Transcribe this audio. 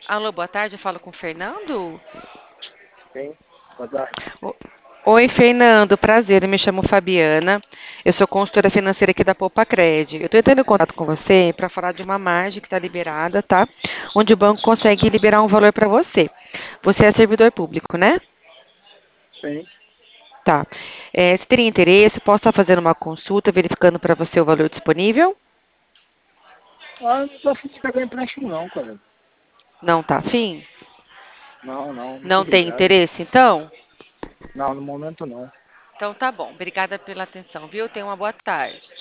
Alô, boa tarde, eu falo com o Fernando? Sim, boa tarde. O- Oi, Fernando, prazer, eu me chamo Fabiana, eu sou consultora financeira aqui da Poupa Cred. Eu estou entrando em contato com você para falar de uma margem que está liberada, tá? Onde o banco consegue liberar um valor para você. Você é servidor público, né? Sim. Tá. Se teria interesse, posso estar fazendo uma consulta, verificando para você o valor disponível? Ah, não tô afim de pegar empréstimo não, cara. Não tá afim? Não, não, muito Não tem obrigado. interesse, então? Não, no momento não. Então tá bom, obrigada pela atenção, viu? Tenha uma boa tarde.